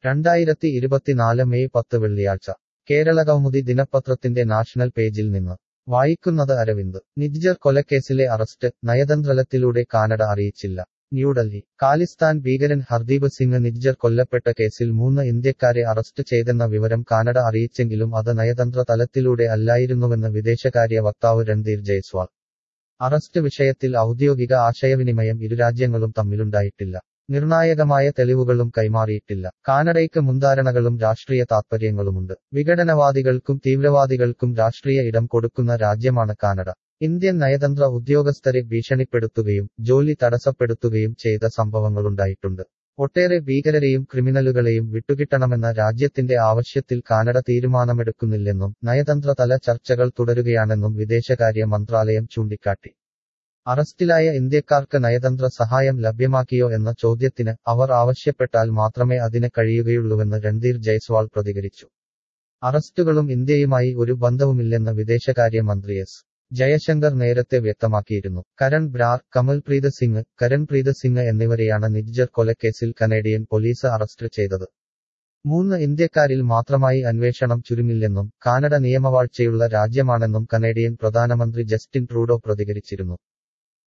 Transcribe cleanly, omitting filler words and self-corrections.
2024 May 10 വെള്ളിയാഴ്ച കേരളകൗമുദി ദിനപത്രത്തിന്റെ national പേജിൽ നിന്ന് വായിക്കുന്നത് അരവിന്ദ്. നിജ്ജർ കൊലക്കേസിലെ അറസ്റ്റ് നയതന്ത്രത്തിലൂടെ കാനഡ അറിയിച്ചില്ല. ന്യൂഡൽഹി. ഖാലിസ്ഥാൻ ഭീകരൻ ഹർദീപ് സിംഗ് നിജ്ജർ കൊല്ലപ്പെട്ട കേസിൽ 3 ഇന്ത്യക്കാരെ അറസ്റ്റ് ചെയ്തെന്ന വിവരം കാനഡ അറിയിച്ചെങ്കിലും അത് നയതന്ത്ര തലത്തിലൂടെ അല്ലായിരുന്നുവെന്ന് വിദേശകാര്യ വക്താവ് രൺധീർ ജയ്സ്വാൾ. അറസ്റ്റ് വിഷയത്തിൽ ഔദ്യോഗിക ആശയവിനിമയം ഇരുരാജ്യങ്ങളും തമ്മിലുണ്ടായിട്ടില്ല. നിർണായകമായ തെളിവുകളും കൈമാറിയിട്ടില്ല. കാനഡയ്ക്ക് മുൻധാരണകളും രാഷ്ട്രീയ താത്പര്യങ്ങളുമുണ്ട്. വിഘടനവാദികൾക്കും തീവ്രവാദികൾക്കും രാഷ്ട്രീയ ഇടം കൊടുക്കുന്ന രാജ്യമാണ് കാനഡ. ഇന്ത്യൻ നയതന്ത്ര ഉദ്യോഗസ്ഥരെ ഭീഷണിപ്പെടുത്തുകയും ജോലി തടസ്സപ്പെടുത്തുകയും ചെയ്ത സംഭവങ്ങളുണ്ടായിട്ടുണ്ട്. ഒട്ടേറെ ഭീകരരെയും ക്രിമിനലുകളെയും വിട്ടുകിട്ടണമെന്ന രാജ്യത്തിന്റെ ആവശ്യത്തിൽ കാനഡ തീരുമാനമെടുക്കുന്നില്ലെന്നും നയതന്ത്രതല ചർച്ചകൾ തുടരുകയാണെന്നും വിദേശകാര്യ മന്ത്രാലയം ചൂണ്ടിക്കാട്ടി. അറസ്റ്റിലായ ഇന്ത്യക്കാർക്ക് നയതന്ത്ര സഹായം ലഭ്യമാക്കിയോ എന്ന ചോദ്യത്തിന് അവർ ആവശ്യപ്പെട്ടാൽ മാത്രമേ അതിന് കഴിയുകയുള്ളൂവെന്ന് രൺധീർ ജയ്സ്വാൾ പ്രതികരിച്ചു. അറസ്റ്റുകളും ഇന്ത്യയുമായി ഒരു ബന്ധവുമില്ലെന്ന് വിദേശകാര്യ മന്ത്രി എസ്. ജയശങ്കർ നേരത്തെ വ്യക്തമാക്കിയിരുന്നു. കരൺ ബ്രാർ, കമൽപ്രീത് സിംഗ്, കരൺപ്രീത് സിംഗ് എന്നിവരെയാണ് നിജ്ജർ കൊലക്കേസിൽ കനേഡിയൻ പോലീസ് അറസ്റ്റ് ചെയ്തത്. 3 ഇന്ത്യക്കാരിൽ മാത്രമായി അന്വേഷണം ചുരുങ്ങില്ലെന്നും കാനഡ നിയമവാഴ്ചയുള്ള രാജ്യമാണെന്നും കനേഡിയൻ പ്രധാനമന്ത്രി ജസ്റ്റിൻ ട്രൂഡോ പ്രതികരിച്ചിരുന്നു.